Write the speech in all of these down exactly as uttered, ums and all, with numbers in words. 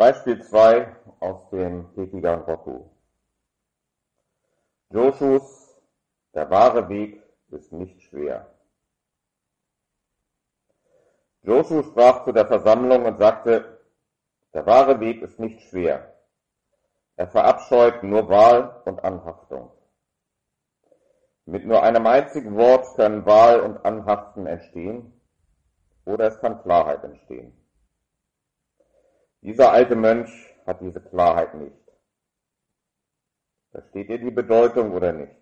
Beispiel zwei aus dem Hekigan-Roku. Joshus, der wahre Weg ist nicht schwer. Joshu sprach zu der Versammlung und sagte, der wahre Weg ist nicht schwer. Er verabscheut nur Wahl und Anhaftung. Mit nur einem einzigen Wort können Wahl und Anhaften entstehen, oder es kann Klarheit entstehen. Dieser alte Mönch hat diese Klarheit nicht. Versteht ihr die Bedeutung oder nicht?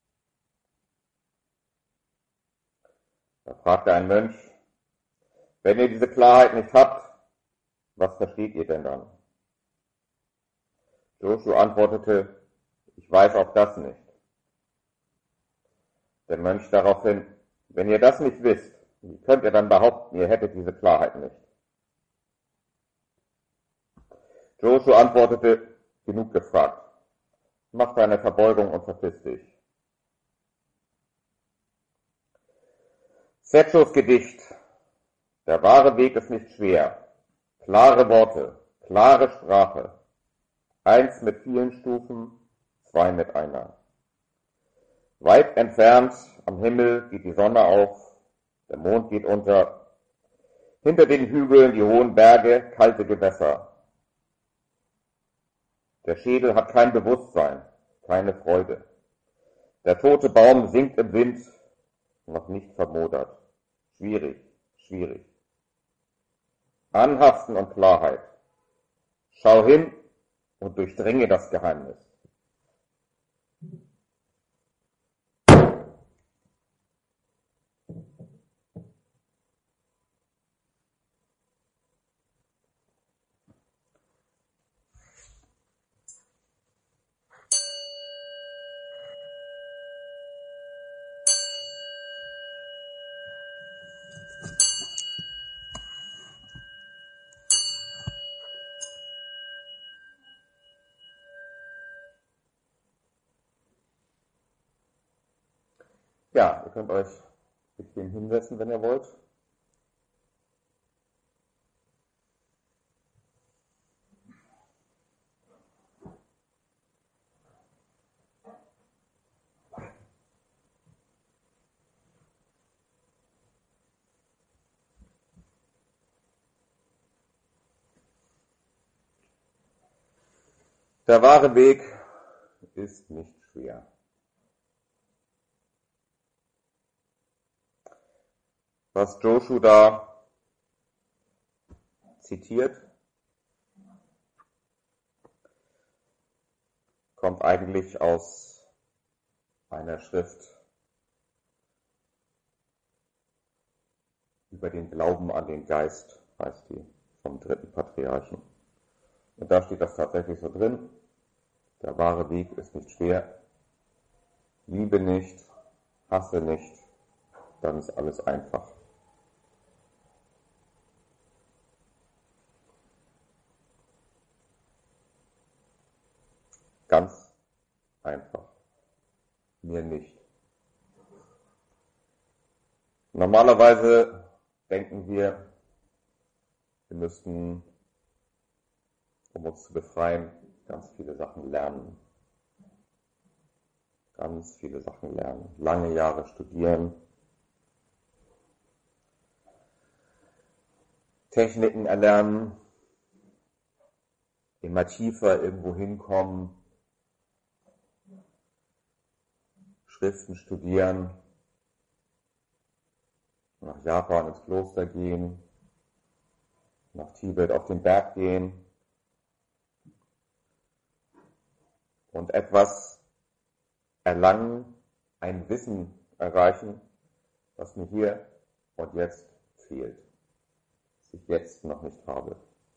Da fragte ein Mönch, wenn ihr diese Klarheit nicht habt, was versteht ihr denn dann? Joshu antwortete, ich weiß auch das nicht. Der Mönch daraufhin, wenn ihr das nicht wisst, wie könnt ihr dann behaupten, ihr hättet diese Klarheit nicht? Joshu antwortete, genug gefragt. Mach deine Verbeugung und verpiss dich. Setschos Gedicht. Der wahre Weg ist nicht schwer. Klare Worte, klare Sprache. Eins mit vielen Stufen, zwei mit einer. Weit entfernt am Himmel geht die Sonne auf, der Mond geht unter. Hinter den Hügeln die hohen Berge, kalte Gewässer. Der Schädel hat kein Bewusstsein, keine Freude. Der tote Baum singt im Wind, noch nicht vermodert. Schwierig, schwierig. Anhaften und Klarheit. Schau hin und durchdringe das Geheimnis. Ja, ihr könnt euch bequem hinsetzen, wenn ihr wollt. Der wahre Weg ist nicht schwer. Was Joshu da zitiert, kommt eigentlich aus einer Schrift über den Glauben an den Geist, heißt die, vom dritten Patriarchen. Und da steht das tatsächlich so drin, der wahre Weg ist nicht schwer, liebe nicht, hasse nicht, dann ist alles einfach. Ganz einfach. Mir nicht. Normalerweise denken wir, wir müssten, um uns zu befreien, ganz viele Sachen lernen. Ganz viele Sachen lernen. Lange Jahre studieren. Techniken erlernen. Immer tiefer irgendwo hinkommen. Schriften studieren, nach Japan ins Kloster gehen, nach Tibet auf den Berg gehen und etwas erlangen, ein Wissen erreichen, was mir hier und jetzt fehlt, was ich jetzt noch nicht habe.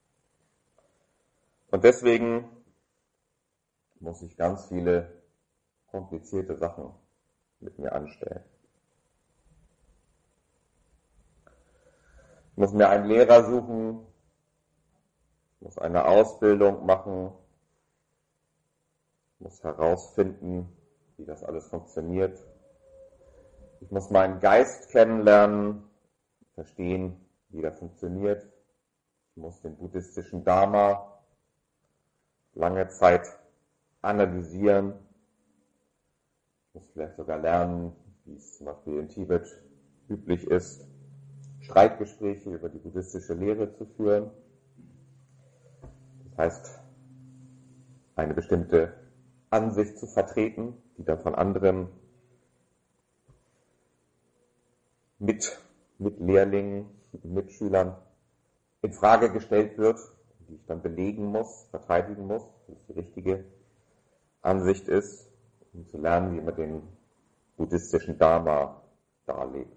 Und deswegen muss ich ganz viele komplizierte Sachen mit mir anstellen. Ich muss mir einen Lehrer suchen, ich muss eine Ausbildung machen, ich muss herausfinden, wie das alles funktioniert. Ich muss meinen Geist kennenlernen, verstehen, wie der funktioniert. Ich muss den buddhistischen Dharma lange Zeit analysieren. Ich muss vielleicht sogar lernen, wie es zum Beispiel in Tibet üblich ist, Streitgespräche über die buddhistische Lehre zu führen. Das heißt, eine bestimmte Ansicht zu vertreten, die dann von anderen mit, mit Lehrlingen, Mitschülern in Frage gestellt wird, die ich dann belegen muss, verteidigen muss, dass es die richtige Ansicht ist, um zu lernen, wie man den buddhistischen Dharma darlegt.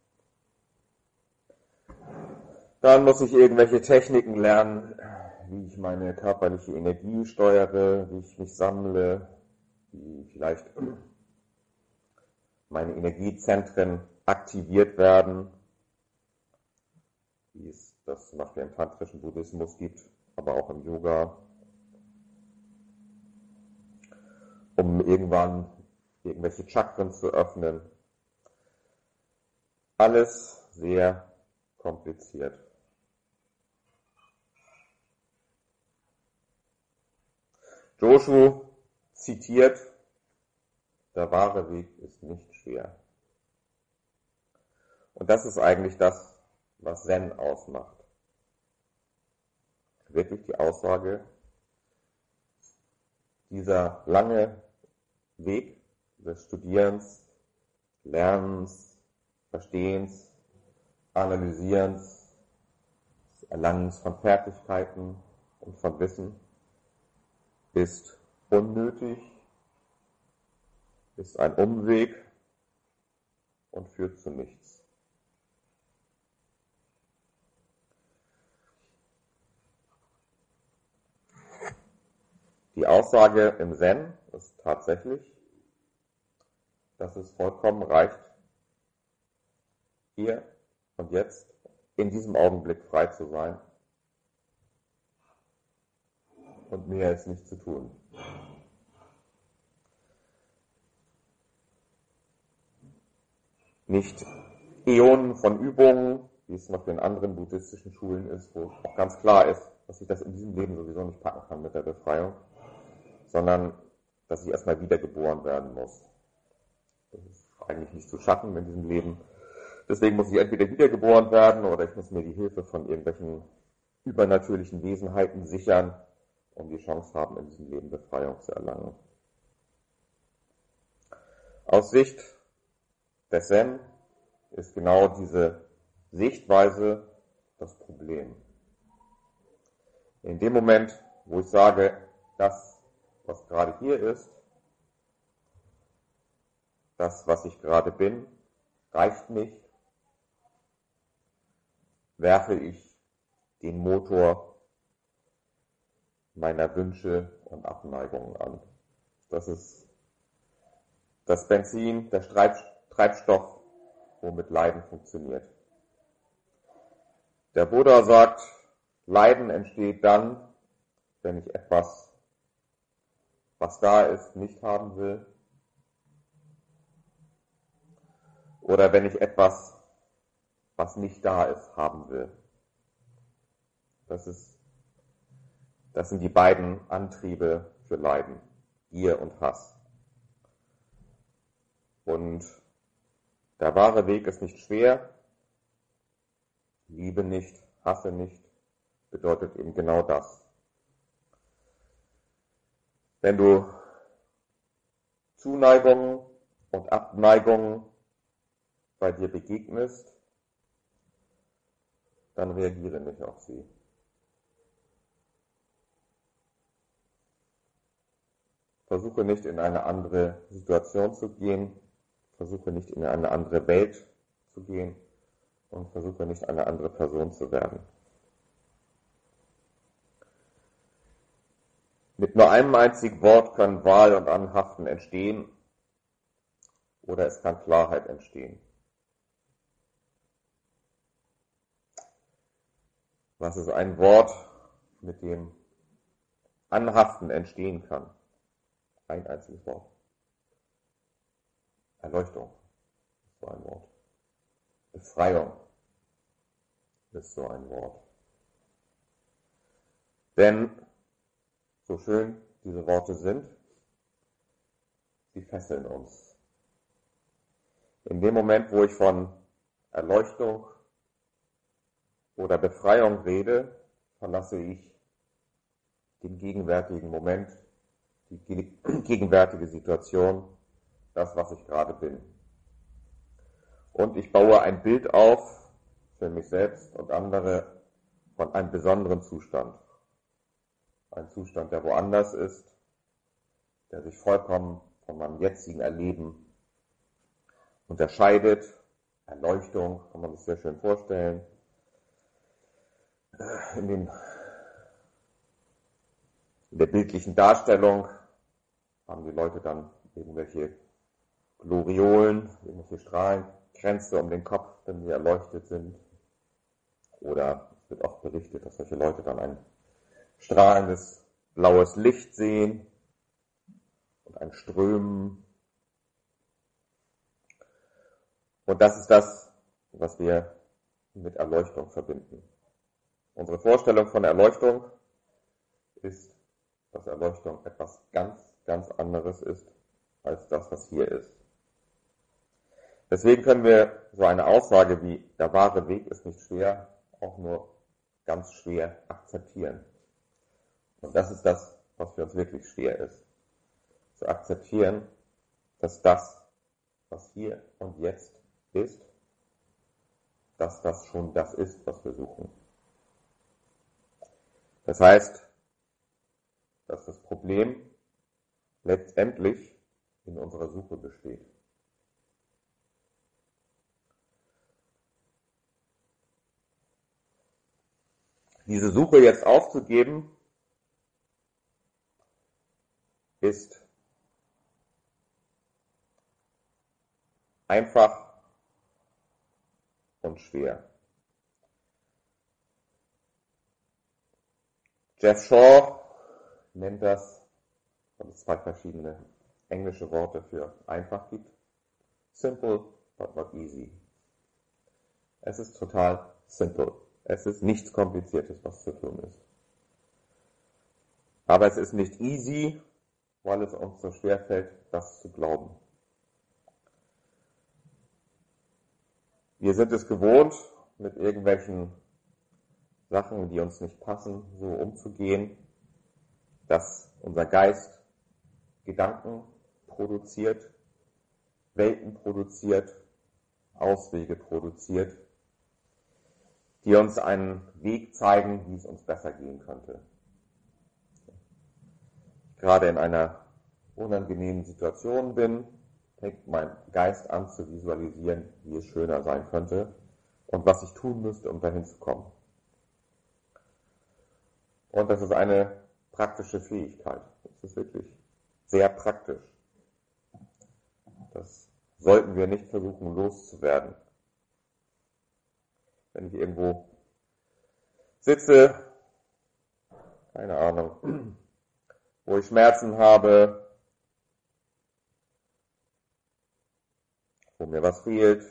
Dann muss ich irgendwelche Techniken lernen, wie ich meine körperliche Energie steuere, wie ich mich sammle, wie vielleicht meine Energiezentren aktiviert werden, wie es das zum Beispiel im tantrischen Buddhismus gibt, aber auch im Yoga, um irgendwann irgendwelche Chakren zu öffnen. Alles sehr kompliziert. Joshu zitiert, der wahre Weg ist nicht schwer. Und das ist eigentlich das, was Zen ausmacht. Wirklich die Aussage, dieser lange Weg des Studierens, Lernens, Verstehens, Analysierens, Erlangens von Fertigkeiten und von Wissen ist unnötig, ist ein Umweg und führt zu nichts. Die Aussage im Zen ist tatsächlich, dass es vollkommen reicht, hier und jetzt in diesem Augenblick frei zu sein und mehr ist nicht zu tun. Nicht Äonen von Übungen, wie es noch in anderen buddhistischen Schulen ist, wo auch ganz klar ist, dass ich das in diesem Leben sowieso nicht packen kann mit der Befreiung, sondern dass ich erstmal wiedergeboren werden muss. Das ist eigentlich nicht zu schaffen in diesem Leben. Deswegen muss ich entweder wiedergeboren werden oder ich muss mir die Hilfe von irgendwelchen übernatürlichen Wesenheiten sichern, um die Chance haben, in diesem Leben Befreiung zu erlangen. Aus Sicht des Zen ist genau diese Sichtweise das Problem. In dem Moment, wo ich sage, das, was gerade hier ist, das, was ich gerade bin, reicht nicht, werfe ich den Motor meiner Wünsche und Abneigungen an. Das ist das Benzin, der Treibstoff, womit Leiden funktioniert. Der Buddha sagt, Leiden entsteht dann, wenn ich etwas, was da ist, nicht haben will. Oder wenn ich etwas, was nicht da ist, haben will. Das ist, das sind die beiden Antriebe für Leiden, Gier und Hass. Und der wahre Weg ist nicht schwer. Liebe nicht, hasse nicht, bedeutet eben genau das. Wenn du Zuneigung und Abneigung bei dir begegnest, dann reagiere nicht auf sie. Versuche nicht in eine andere Situation zu gehen, versuche nicht in eine andere Welt zu gehen und versuche nicht eine andere Person zu werden. Mit nur einem einzigen Wort können Wahl und Anhaften entstehen oder es kann Klarheit entstehen. Was ist ein Wort, mit dem Anhaften entstehen kann? Ein einziges Wort. Erleuchtung ist so ein Wort. Befreiung ist so ein Wort. Denn so schön diese Worte sind, sie fesseln uns. In dem Moment, wo ich von Erleuchtung oder Befreiung rede, verlasse ich den gegenwärtigen Moment, die gegenwärtige Situation, das, was ich gerade bin. Und ich baue ein Bild auf für mich selbst und andere von einem besonderen Zustand. Ein Zustand, der woanders ist, der sich vollkommen von meinem jetzigen Erleben unterscheidet. Erleuchtung, kann man sich sehr schön vorstellen. In, den, in der bildlichen Darstellung haben die Leute dann irgendwelche Gloriolen, irgendwelche Strahlenkränze um den Kopf, wenn sie erleuchtet sind. Oder es wird oft berichtet, dass solche Leute dann ein strahlendes blaues Licht sehen und ein Strömen. Und das ist das, was wir mit Erleuchtung verbinden. Unsere Vorstellung von Erleuchtung ist, dass Erleuchtung etwas ganz, ganz anderes ist als das, was hier ist. Deswegen können wir so eine Aussage wie der wahre Weg ist nicht schwer auch nur ganz schwer akzeptieren. Und das ist das, was für uns wirklich schwer ist. Zu akzeptieren, dass das, was hier und jetzt ist, dass das schon das ist, was wir suchen. Das heißt, dass das Problem letztendlich in unserer Suche besteht. Diese Suche jetzt aufzugeben, ist einfach und schwer. Jeff Shaw nennt das, weil es zwei verschiedene englische Worte für einfach gibt, simple but not easy. Es ist total simple. Es ist nichts Kompliziertes, was zu tun ist. Aber es ist nicht easy, weil es uns so schwer fällt, das zu glauben. Wir sind es gewohnt, mit irgendwelchen Sachen, die uns nicht passen, so umzugehen, dass unser Geist Gedanken produziert, Welten produziert, Auswege produziert, die uns einen Weg zeigen, wie es uns besser gehen könnte. Gerade in einer unangenehmen Situation bin, fängt mein Geist an zu visualisieren, wie es schöner sein könnte und was ich tun müsste, um dahin zu kommen. Und das ist eine praktische Fähigkeit. Das ist wirklich sehr praktisch. Das sollten wir nicht versuchen loszuwerden. Wenn ich irgendwo sitze, keine Ahnung, wo ich Schmerzen habe, wo mir was fehlt,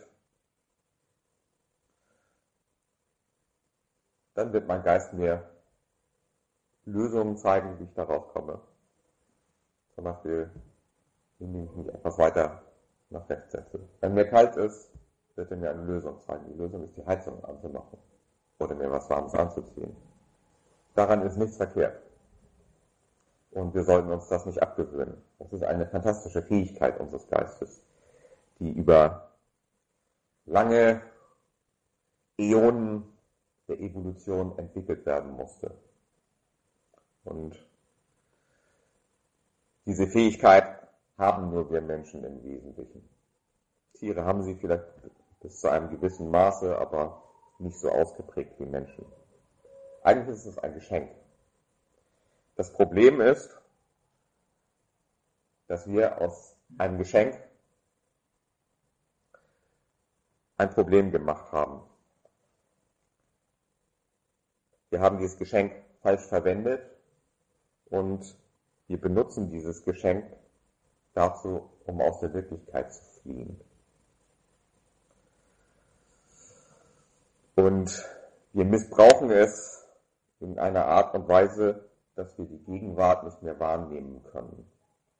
dann wird mein Geist mir Lösungen zeigen, wie ich darauf komme. Zum Beispiel, indem ich mich etwas weiter nach rechts setze. Wenn mir kalt ist, wird er mir eine Lösung zeigen. Die Lösung ist, die Heizung anzumachen oder mir was Warmes anzuziehen. Daran ist nichts verkehrt. Und wir sollten uns das nicht abgewöhnen. Das ist eine fantastische Fähigkeit unseres Geistes, die über lange Äonen der Evolution entwickelt werden musste. Und diese Fähigkeit haben nur wir Menschen im Wesentlichen. Tiere haben sie vielleicht bis zu einem gewissen Maße, aber nicht so ausgeprägt wie Menschen. Eigentlich ist es ein Geschenk. Das Problem ist, dass wir aus einem Geschenk ein Problem gemacht haben. Wir haben dieses Geschenk falsch verwendet und wir benutzen dieses Geschenk dazu, um aus der Wirklichkeit zu fliehen. Und wir missbrauchen es in einer Art und Weise, dass wir die Gegenwart nicht mehr wahrnehmen können.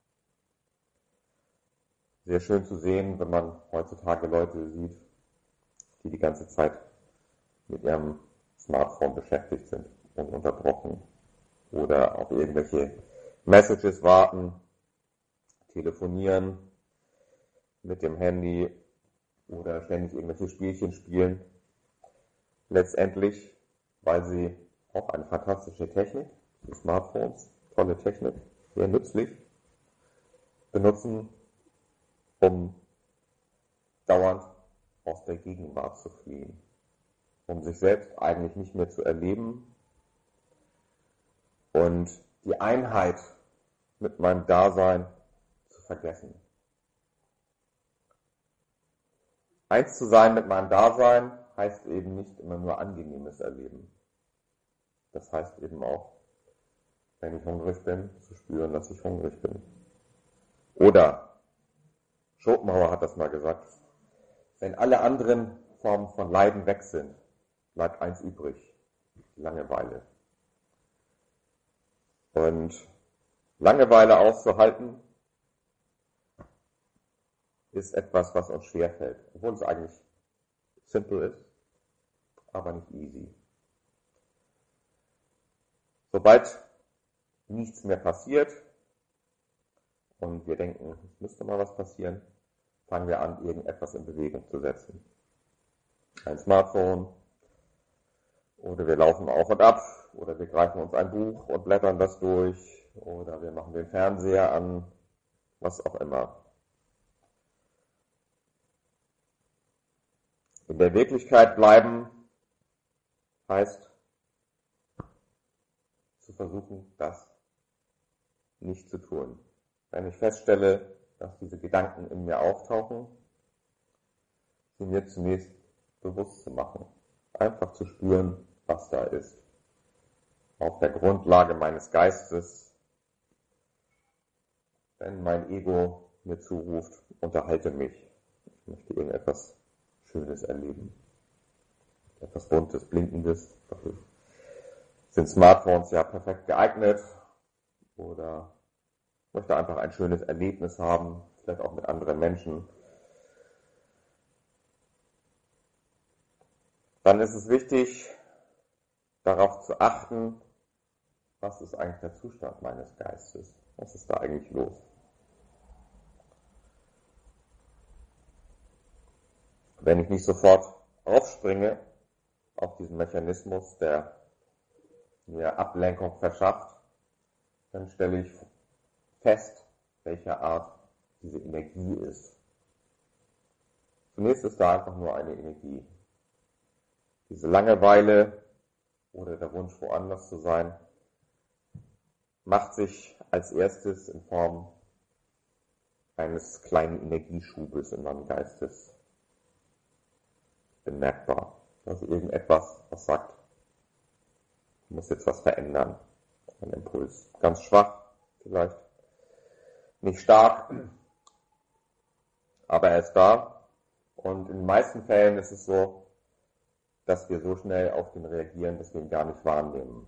Sehr schön zu sehen, wenn man heutzutage Leute sieht, die die ganze Zeit mit ihrem Smartphone beschäftigt sind, ununterbrochen, oder auf irgendwelche Messages warten, telefonieren mit dem Handy oder ständig irgendwelche Spielchen spielen. Letztendlich, weil sie auch eine fantastische Technik, die Smartphones, tolle Technik, sehr nützlich, benutzen, um dauernd aus der Gegenwart zu fliehen, um sich selbst eigentlich nicht mehr zu erleben und die Einheit mit meinem Dasein zu vergessen. Eins zu sein mit meinem Dasein heißt eben nicht immer nur angenehmes Erleben. Das heißt eben auch, wenn ich hungrig bin, zu spüren, dass ich hungrig bin. Oder, Schopenhauer hat das mal gesagt, wenn alle anderen Formen von Leiden weg sind, bleibt eins übrig, Langeweile. Und Langeweile auszuhalten, ist etwas, was uns schwerfällt, obwohl es eigentlich simpel ist, aber nicht easy. Sobald nichts mehr passiert und wir denken, es müsste mal was passieren, fangen wir an, irgendetwas in Bewegung zu setzen. Ein Smartphone, oder wir laufen auf und ab, oder wir greifen uns ein Buch und blättern das durch, oder wir machen den Fernseher an, was auch immer. In der Wirklichkeit bleiben heißt, zu versuchen, das nicht zu tun. Wenn ich feststelle, dass diese Gedanken in mir auftauchen, sie mir zunächst bewusst zu machen. Einfach zu spüren, was da ist. Auf der Grundlage meines Geistes, wenn mein Ego mir zuruft, unterhalte mich. Ich möchte irgendetwas Schönes erleben. Etwas Buntes, Blinkendes. Dafür sind Smartphones ja perfekt geeignet. Oder möchte einfach ein schönes Erlebnis haben, vielleicht auch mit anderen Menschen. Dann ist es wichtig, darauf zu achten, was ist eigentlich der Zustand meines Geistes? Was ist da eigentlich los? Wenn ich nicht sofort aufspringe auf diesen Mechanismus, der mir Ablenkung verschafft, dann stelle ich fest, welcher Art diese Energie ist. Zunächst ist da einfach nur eine Energie. Diese Langeweile oder der Wunsch, woanders zu sein, macht sich als erstes in Form eines kleinen Energieschubes in meinem Geistes bemerkbar. Also irgendetwas, was sagt, ich muss jetzt was verändern. Ein Impuls. Ganz schwach vielleicht. Nicht stark, aber er ist da. Und in den meisten Fällen ist es so, dass wir so schnell auf den reagieren, dass wir ihn gar nicht wahrnehmen.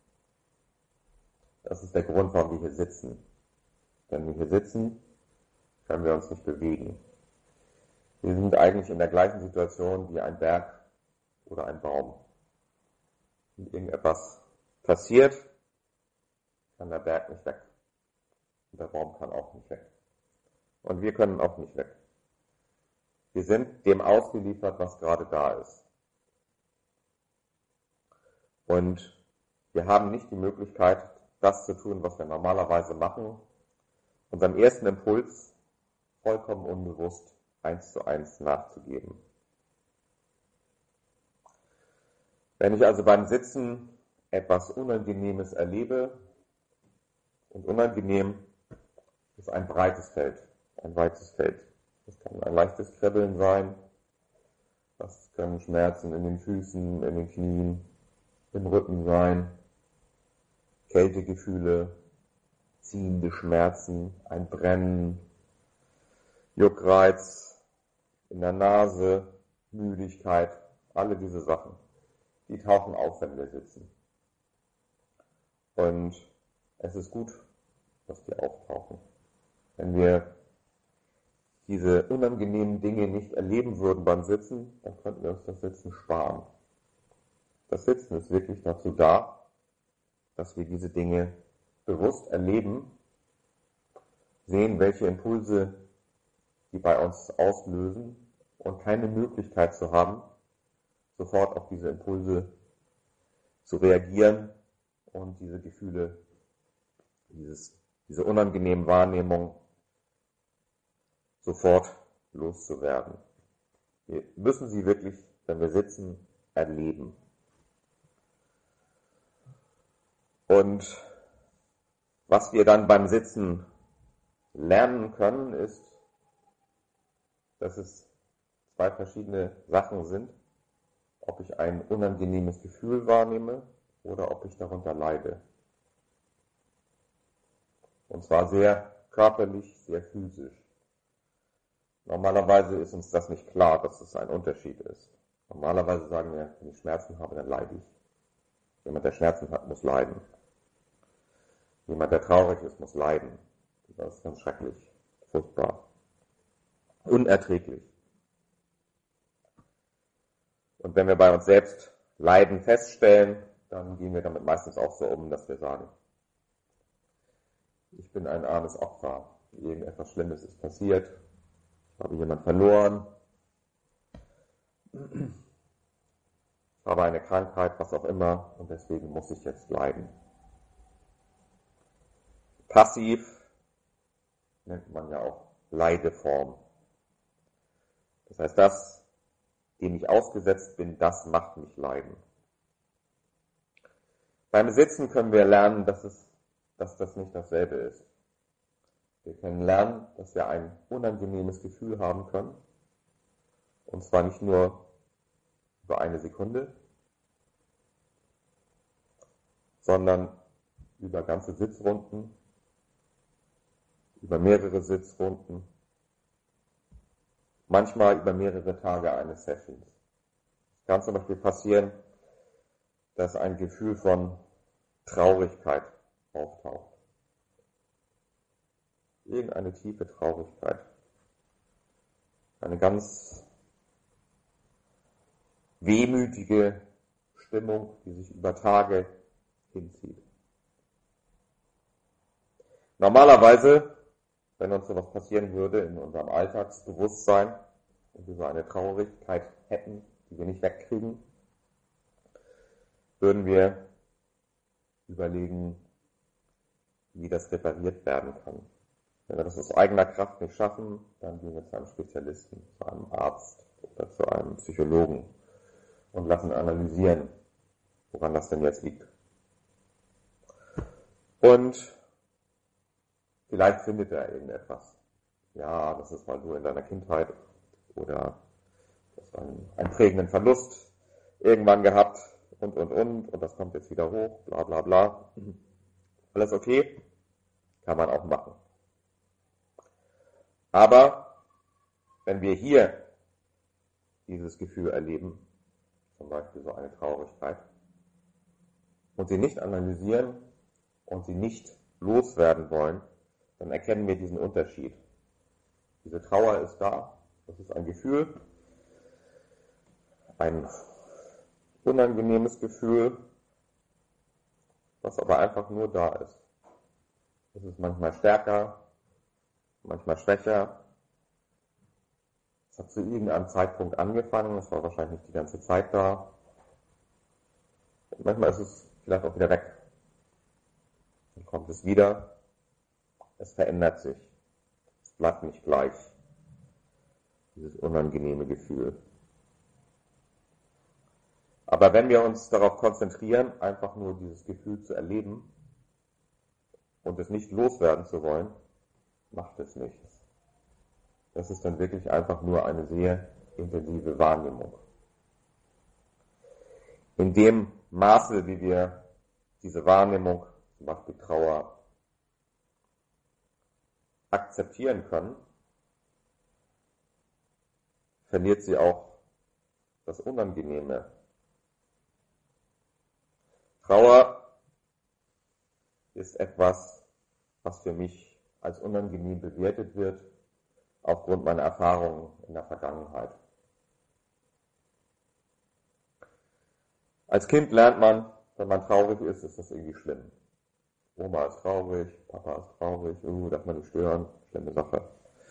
Das ist der Grund, warum wir hier sitzen. Wenn wir hier sitzen, können wir uns nicht bewegen. Wir sind eigentlich in der gleichen Situation wie ein Berg oder ein Baum. Wenn irgendetwas passiert, kann der Berg nicht weg. Und der Baum kann auch nicht weg. Und wir können auch nicht weg. Wir sind dem ausgeliefert, was gerade da ist. Und wir haben nicht die Möglichkeit, das zu tun, was wir normalerweise machen, unserem ersten Impuls vollkommen unbewusst eins zu eins nachzugeben. Wenn ich also beim Sitzen etwas Unangenehmes erlebe, und unangenehm ist ein breites Feld, ein weites Feld. Das kann ein leichtes Kribbeln sein, das können Schmerzen in den Füßen, in den Knien, im Rücken sein, Kältegefühle, ziehende Schmerzen, ein Brennen, Juckreiz in der Nase, Müdigkeit, alle diese Sachen, die tauchen auf, wenn wir sitzen. Und es ist gut, dass die auftauchen. Wenn wir diese unangenehmen Dinge nicht erleben würden beim Sitzen, dann könnten wir uns das Sitzen sparen. Das Sitzen ist wirklich dazu da, dass wir diese Dinge bewusst erleben, sehen, welche Impulse die bei uns auslösen und keine Möglichkeit zu haben, sofort auf diese Impulse zu reagieren und diese Gefühle, dieses, diese unangenehmen Wahrnehmungen sofort loszuwerden. Wir müssen sie wirklich, wenn wir sitzen, erleben. Und was wir dann beim Sitzen lernen können, ist, dass es zwei verschiedene Sachen sind, ob ich ein unangenehmes Gefühl wahrnehme oder ob ich darunter leide. Und zwar sehr körperlich, sehr physisch. Normalerweise ist uns das nicht klar, dass es ein Unterschied ist. Normalerweise sagen wir, wenn ich Schmerzen habe, dann leide ich. Jemand, der Schmerzen hat, muss leiden. Jemand, der traurig ist, muss leiden. Das ist ganz schrecklich, furchtbar, unerträglich. Und wenn wir bei uns selbst Leiden feststellen, dann gehen wir damit meistens auch so um, dass wir sagen, ich bin ein armes Opfer, irgendetwas Schlimmes ist passiert, ich habe jemanden verloren, ich habe eine Krankheit, was auch immer, und deswegen muss ich jetzt leiden. Passiv nennt man ja auch Leideform. Das heißt, das, dem ich ausgesetzt bin, das macht mich leiden. Beim Sitzen können wir lernen, dass, es, dass das nicht dasselbe ist. Wir können lernen, dass wir ein unangenehmes Gefühl haben können. Und zwar nicht nur über eine Sekunde, sondern über ganze Sitzrunden, über mehrere Sitzrunden, manchmal über mehrere Tage eines Sessions. Es kann zum Beispiel passieren, dass ein Gefühl von Traurigkeit auftaucht. Irgendeine tiefe Traurigkeit. Eine ganz wehmütige Stimmung, die sich über Tage hinzieht. Normalerweise, wenn uns sowas passieren würde in unserem Alltagsbewusstsein und wir so eine Traurigkeit hätten, die wir nicht wegkriegen, würden wir überlegen, wie das repariert werden kann. Wenn wir das aus eigener Kraft nicht schaffen, dann gehen wir zu einem Spezialisten, zu einem Arzt oder zu einem Psychologen und lassen analysieren, woran das denn jetzt liegt. Und vielleicht findet er irgendetwas. Ja, das ist mal nur in deiner Kindheit oder du hast einen, einen prägenden Verlust irgendwann gehabt und, und, und und das kommt jetzt wieder hoch, bla bla bla. Alles okay, kann man auch machen. Aber wenn wir hier dieses Gefühl erleben, zum Beispiel so eine Traurigkeit, und sie nicht analysieren und sie nicht loswerden wollen, dann erkennen wir diesen Unterschied. Diese Trauer ist da, das ist ein Gefühl, ein unangenehmes Gefühl, was aber einfach nur da ist. Es ist manchmal stärker, manchmal schwächer. Es hat zu irgendeinem Zeitpunkt angefangen, es war wahrscheinlich nicht die ganze Zeit da. Und manchmal ist es vielleicht auch wieder weg. Dann kommt es wieder. Es verändert sich. Es bleibt nicht gleich. Dieses unangenehme Gefühl. Aber wenn wir uns darauf konzentrieren, einfach nur dieses Gefühl zu erleben und es nicht loswerden zu wollen, macht es nichts. Das ist dann wirklich einfach nur eine sehr intensive Wahrnehmung. In dem Maße, wie wir diese Wahrnehmung, zum Beispiel Trauer, akzeptieren können, verliert sie auch das Unangenehme. Trauer ist etwas, was für mich als unangenehm bewertet wird, aufgrund meiner Erfahrungen in der Vergangenheit. Als Kind lernt man, wenn man traurig ist, ist das irgendwie schlimm. Oma ist traurig, Papa ist traurig, uh, darf man nicht stören, schlimme Sache.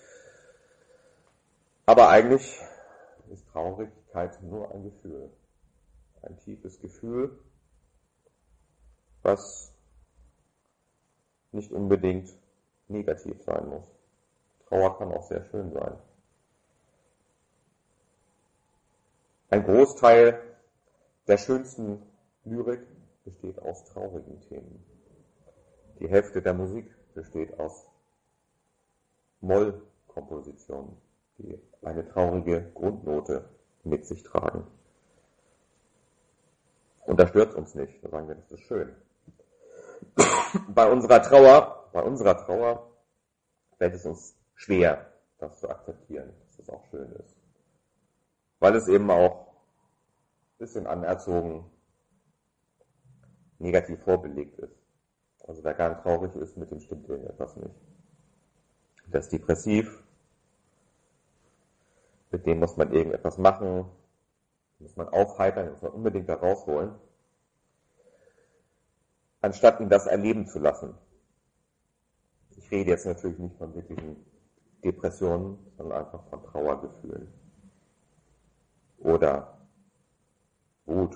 Aber eigentlich ist Traurigkeit nur ein Gefühl. Ein tiefes Gefühl, was nicht unbedingt negativ sein muss. Trauer kann auch sehr schön sein. Ein Großteil der schönsten Lyrik besteht aus traurigen Themen. Die Hälfte der Musik besteht aus Mollkompositionen, die eine traurige Grundnote mit sich tragen. Und das stört uns nicht, da sagen wir, das ist schön. Bei unserer Trauer, bei unserer Trauer fällt es uns schwer, das zu akzeptieren, dass es auch schön ist. Weil es eben auch ein bisschen anerzogen negativ vorbelegt ist. Also wer gar nicht traurig ist, mit dem stimmt irgendetwas nicht. Der ist depressiv, mit dem muss man irgendetwas machen, muss man aufheitern, muss man unbedingt da rausholen, anstatt ihn das erleben zu lassen. Ich rede jetzt natürlich nicht von wirklichen Depressionen, sondern einfach von Trauergefühlen. Oder Wut.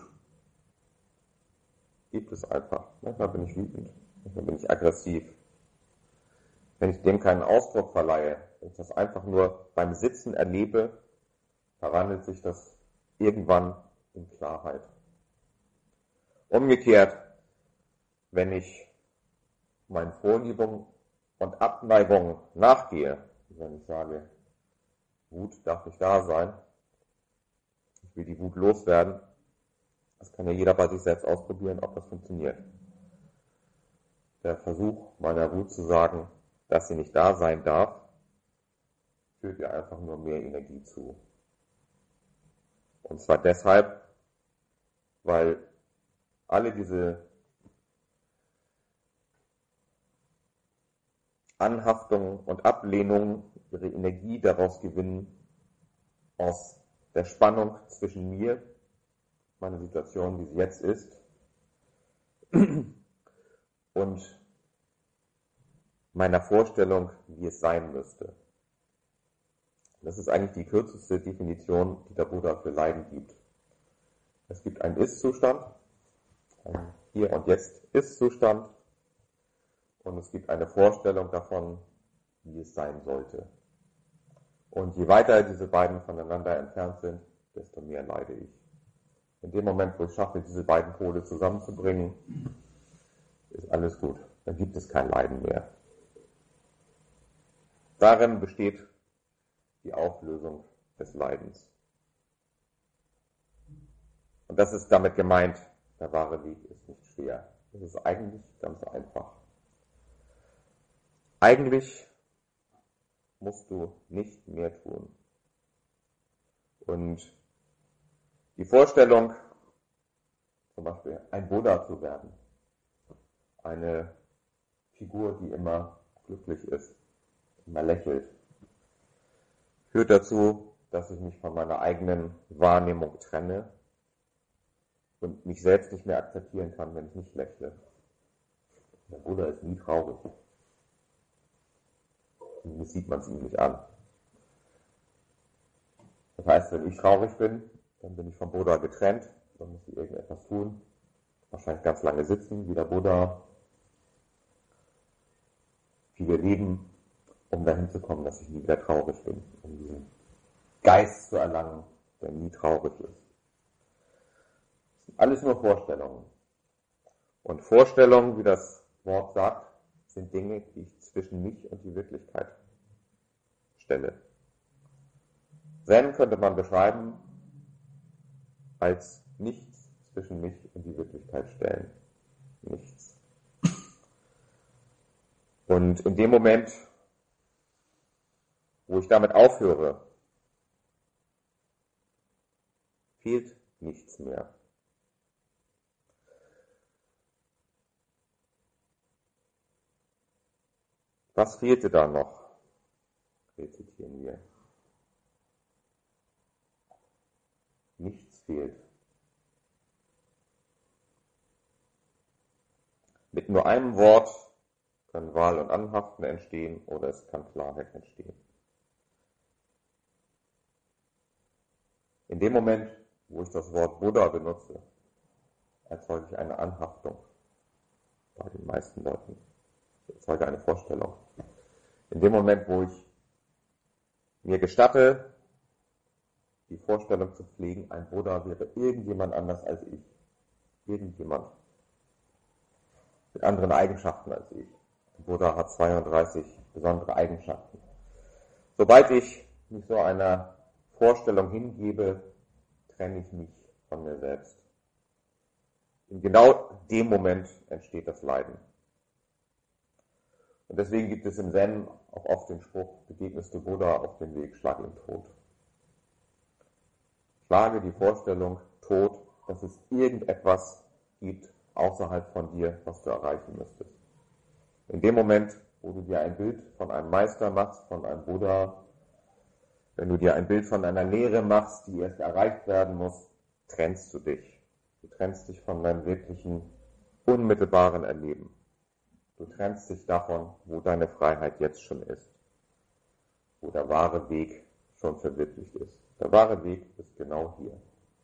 Gibt es einfach. Manchmal bin ich wütend, manchmal bin ich aggressiv. Wenn ich dem keinen Ausdruck verleihe, wenn ich das einfach nur beim Sitzen erlebe, verwandelt sich das irgendwann in Klarheit. Umgekehrt, wenn ich meinen Vorliebungen und Abneigungen nachgehe, wenn ich sage, Wut darf nicht da sein, ich will die Wut loswerden, das kann ja jeder bei sich selbst ausprobieren, ob das funktioniert. Der Versuch meiner Wut zu sagen, dass sie nicht da sein darf, führt ihr einfach nur mehr Energie zu. Und zwar deshalb, weil alle diese Anhaftungen und Ablehnungen ihre Energie daraus gewinnen, aus der Spannung zwischen mir, meiner Situation, wie sie jetzt ist, und meiner Vorstellung, wie es sein müsste. Das ist eigentlich die kürzeste Definition, die der Buddha für Leiden gibt. Es gibt einen Ist-Zustand, einen Hier- und Jetzt-Ist-Zustand, und es gibt eine Vorstellung davon, wie es sein sollte. Und je weiter diese beiden voneinander entfernt sind, desto mehr leide ich. In dem Moment, wo ich schaffe, diese beiden Pole zusammenzubringen, ist alles gut. Dann gibt es kein Leiden mehr. Darin besteht die Auflösung des Leidens. Und das ist damit gemeint, der wahre Weg ist nicht schwer. Es ist eigentlich ganz einfach. Eigentlich musst du nicht mehr tun. Und die Vorstellung, zum Beispiel ein Buddha zu werden, eine Figur, die immer glücklich ist, immer lächelt, führt dazu, dass ich mich von meiner eigenen Wahrnehmung trenne und mich selbst nicht mehr akzeptieren kann, wenn ich nicht lächle. Der Buddha ist nie traurig. Das sieht man es ihm nicht an. Das heißt, wenn ich traurig bin, dann bin ich vom Buddha getrennt, dann muss ich irgendetwas tun, wahrscheinlich ganz lange sitzen, wie der Buddha, viele leben, um dahin zu kommen, dass ich nie wieder traurig bin, um diesen Geist zu erlangen, der nie traurig ist. Das sind alles nur Vorstellungen. Und Vorstellungen, wie das Wort sagt, sind Dinge, die ich zwischen mich und die Wirklichkeit stelle. Zen könnte man beschreiben als nichts zwischen mich und die Wirklichkeit stellen. Nichts. Und in dem Moment, wo ich damit aufhöre, fehlt nichts mehr. Was fehlte da noch? Rezitieren wir. Nichts fehlt. Mit nur einem Wort können Wahl und Anhaften entstehen oder es kann Klarheit entstehen. In dem Moment, wo ich das Wort Buddha benutze, erzeuge ich eine Anhaftung bei den meisten Leuten. Ich erzeuge eine Vorstellung. In dem Moment, wo ich mir gestatte, die Vorstellung zu pflegen, ein Buddha wäre irgendjemand anders als ich. Irgendjemand. Mit anderen Eigenschaften als ich. Ein Buddha hat zweiunddreißig besondere Eigenschaften. Sobald ich mich so einer Vorstellung hingebe, trenne ich mich von mir selbst. In genau dem Moment entsteht das Leiden. Und deswegen gibt es im Zen auch oft den Spruch, begegnest du Buddha auf dem Weg, schlag ihn tot. Schlage die Vorstellung tot, dass es irgendetwas gibt außerhalb von dir, was du erreichen müsstest. In dem Moment, wo du dir ein Bild von einem Meister machst, von einem Buddha, wenn du dir ein Bild von einer Lehre machst, die erst erreicht werden muss, trennst du dich. Du trennst dich von deinem wirklichen, unmittelbaren Erleben. Du trennst dich davon, wo deine Freiheit jetzt schon ist. Wo der wahre Weg schon verwirklicht ist. Der wahre Weg ist genau hier.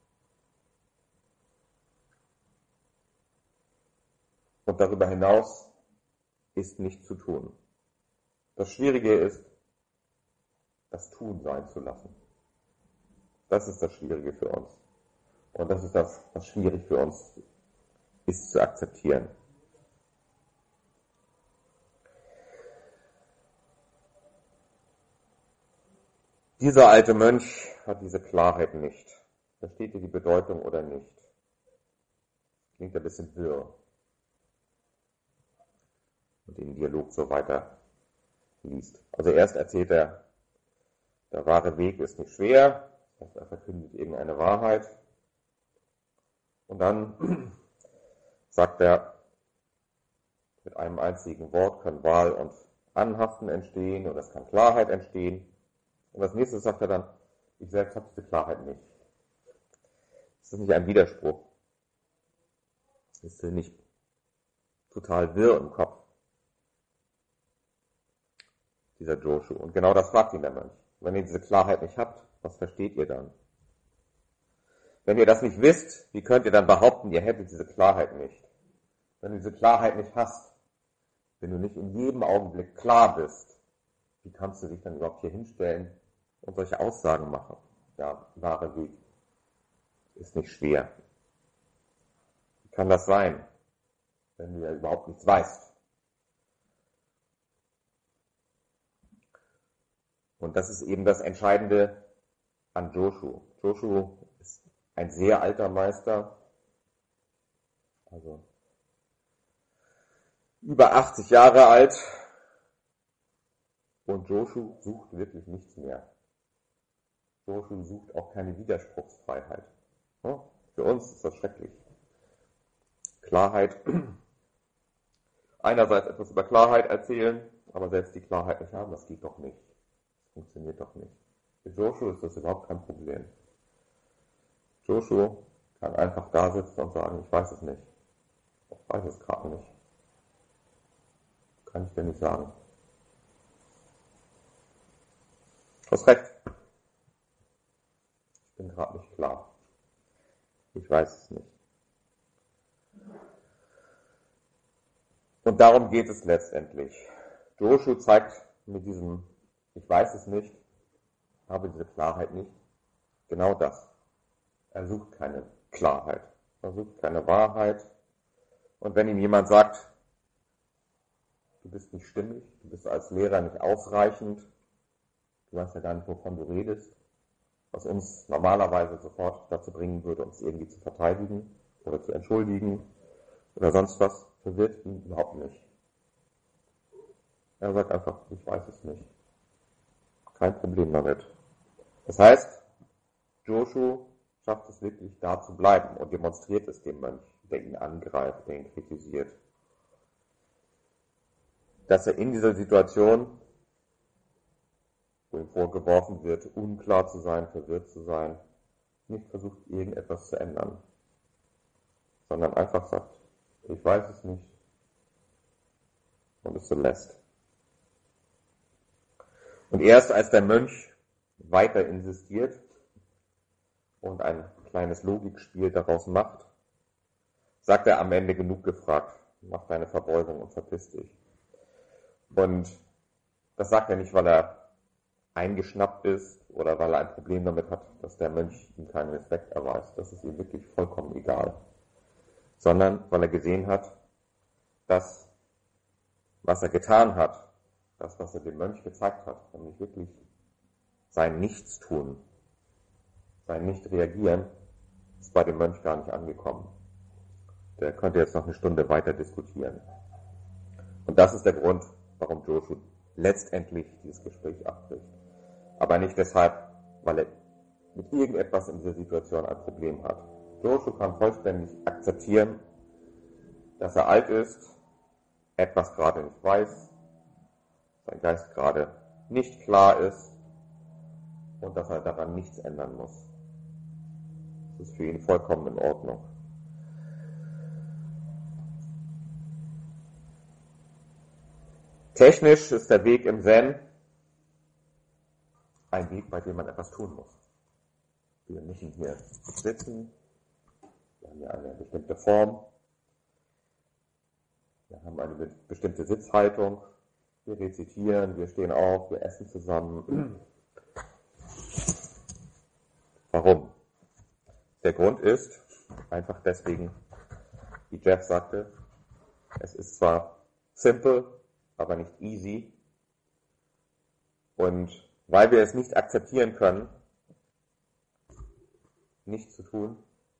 Und darüber hinaus ist nichts zu tun. Das Schwierige ist, das Tun sein zu lassen. Das ist das Schwierige für uns. Und das ist das, was schwierig für uns ist zu akzeptieren. Dieser alte Mönch hat diese Klarheit nicht. Versteht ihr die Bedeutung oder nicht? Klingt ein bisschen wirr. Und den Dialog so weiter liest. Also erst erzählt er, der wahre Weg ist nicht schwer, er verkündet irgendeine Wahrheit. Und dann sagt er, mit einem einzigen Wort kann Wahl und Anhaften entstehen oder es kann Klarheit entstehen. Und als nächstes sagt er dann, ich selbst habe diese Klarheit nicht. Ist das nicht ein Widerspruch? Ist das nicht total wirr im Kopf, dieser Joshu? Und genau das fragt ihn der Mönch. Wenn ihr diese Klarheit nicht habt, was versteht ihr dann? Wenn ihr das nicht wisst, wie könnt ihr dann behaupten, ihr hättet diese Klarheit nicht? Wenn du diese Klarheit nicht hast, wenn du nicht in jedem Augenblick klar bist, wie kannst du dich dann überhaupt hier hinstellen und solche Aussagen machen? Ja, wahre Weg ist nicht schwer. Wie kann das sein, wenn du ja überhaupt nichts weißt? Und das ist eben das Entscheidende an Joshu. Joshu ist ein sehr alter Meister, also über achtzig Jahre alt, und Joshu sucht wirklich nichts mehr. Joshu sucht auch keine Widerspruchsfreiheit. Ja, für uns ist das schrecklich. Klarheit, einerseits etwas über Klarheit erzählen, aber selbst die Klarheit nicht haben, das geht doch nicht. Das funktioniert doch nicht. Für Joshu ist das überhaupt kein Problem. Joshu kann einfach da sitzen und sagen, ich weiß es nicht. Ich weiß es gerade nicht. Kann ich dir nicht sagen. Du hast recht. Ich bin gerade nicht klar. Ich weiß es nicht. Und darum geht es letztendlich. Joshu zeigt mit diesem, ich weiß es nicht, habe diese Klarheit nicht, genau das. Er sucht keine Klarheit. Er sucht keine Wahrheit. Und wenn ihm jemand sagt, du bist nicht stimmig, du bist als Lehrer nicht ausreichend, du weißt ja gar nicht, wovon du redest, was uns normalerweise sofort dazu bringen würde, uns irgendwie zu verteidigen oder zu entschuldigen oder sonst was, verwirrt ihn überhaupt nicht. Er sagt einfach, ich weiß es nicht. Kein Problem damit. Das heißt, Joshu schafft es wirklich, da zu bleiben und demonstriert es dem Mönch, der ihn angreift, der ihn kritisiert. dass er in dieser Situation, wo ihm vorgeworfen wird, unklar zu sein, verwirrt zu sein, nicht versucht, irgendetwas zu ändern, sondern einfach sagt, ich weiß es nicht und es so lässt. Und erst als der Mönch weiter insistiert und ein kleines Logikspiel daraus macht, sagt er am Ende genug gefragt, mach deine Verbeugung und verpiss dich. Und das sagt er nicht, weil er eingeschnappt ist oder weil er ein Problem damit hat, dass der Mönch ihm keinen Respekt erweist. Das ist ihm wirklich vollkommen egal. Sondern weil er gesehen hat, dass was er getan hat, das, was er dem Mönch gezeigt hat, nämlich wirklich sein Nichtstun, sein Nicht-Reagieren, ist bei dem Mönch gar nicht angekommen. Der könnte jetzt noch eine Stunde weiter diskutieren. Und das ist der Grund, warum Joshu letztendlich dieses Gespräch abbricht. Aber nicht deshalb, weil er mit irgendetwas in dieser Situation ein Problem hat. Joshu kann vollständig akzeptieren, dass er alt ist, etwas gerade nicht weiß, sein Geist gerade nicht klar ist und dass er daran nichts ändern muss. Das ist für ihn vollkommen in Ordnung. Technisch ist der Weg im Zen ein Weg, bei dem man etwas tun muss. Wir müssen hier sitzen, wir haben hier eine bestimmte Form, wir haben eine bestimmte Sitzhaltung, wir rezitieren, wir stehen auf, wir essen zusammen. Warum? Der Grund ist einfach deswegen, wie Jeff sagte, es ist zwar simple, aber nicht easy. Und weil wir es nicht akzeptieren können, nichts zu tun,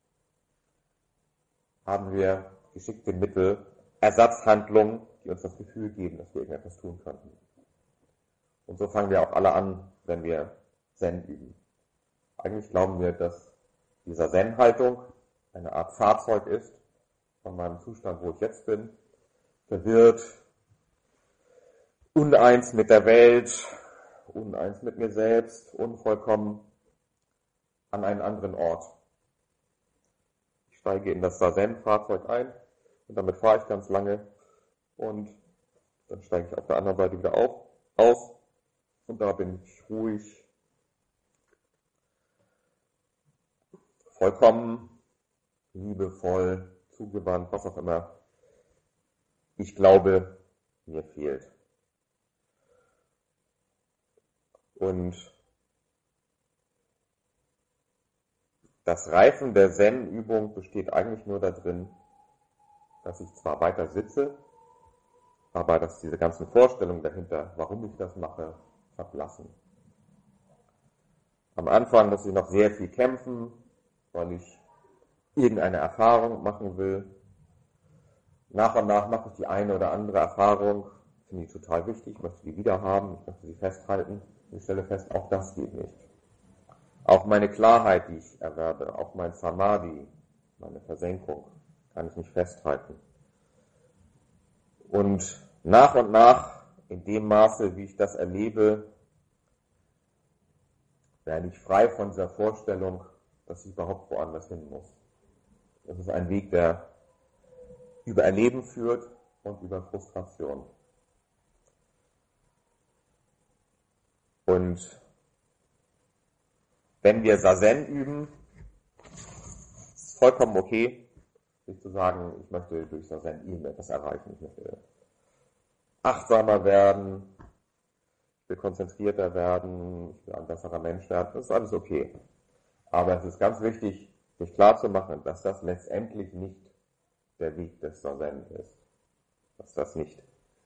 haben wir geschickte Mittel, Ersatzhandlungen, die uns das Gefühl geben, dass wir irgendetwas tun könnten. Und so fangen wir auch alle an, wenn wir Zen üben. Eigentlich glauben wir, dass dieser Zen-Haltung eine Art Fahrzeug ist, von meinem Zustand, wo ich jetzt bin, verwirrt, uneins mit der Welt, uneins mit mir selbst, unvollkommen an einen anderen Ort. Ich steige in das Zen-Fahrzeug ein und damit fahre ich ganz lange und dann steige ich auf der anderen Seite wieder auf, aus und da bin ich ruhig, vollkommen, liebevoll, zugewandt, was auch immer ich glaube, mir fehlt. Und das Reifen der Zen-Übung besteht eigentlich nur darin, dass ich zwar weiter sitze, aber dass diese ganzen Vorstellungen dahinter, warum ich das mache, verblassen. Am Anfang muss ich noch sehr viel kämpfen, weil ich irgendeine Erfahrung machen will. Nach und nach mache ich die eine oder andere Erfahrung, finde ich total wichtig, ich möchte die wieder haben, ich möchte sie festhalten. Ich stelle fest, auch das geht nicht. Auch meine Klarheit, die ich erwerbe, auch mein Samadhi, meine Versenkung, kann ich nicht festhalten. Und nach und nach, in dem Maße, wie ich das erlebe, werde ich frei von dieser Vorstellung, dass ich überhaupt woanders hin muss. Das ist ein Weg, der über Erleben führt und über Frustration. Und wenn wir Zazen üben, ist es vollkommen okay, sich zu sagen, ich möchte durch Zazen irgendetwas erreichen. Ich möchte achtsamer werden, ich will konzentrierter werden, ich will ein besserer Mensch werden. Das ist alles okay. Aber es ist ganz wichtig, sich klar zu machen, dass das letztendlich nicht der Weg des Zazen ist. Dass das nicht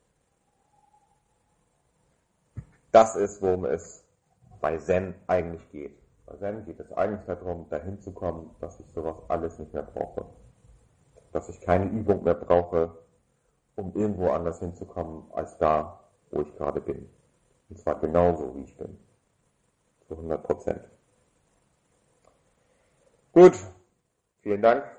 das ist, worum es bei Zen eigentlich geht. Bei Zen geht es eigentlich darum, dahin zu kommen, dass ich sowas alles nicht mehr brauche. Dass ich keine Übung mehr brauche, um irgendwo anders hinzukommen, als da, wo ich gerade bin. Und zwar genauso, wie ich bin. Zu hundert Prozent. Gut, vielen Dank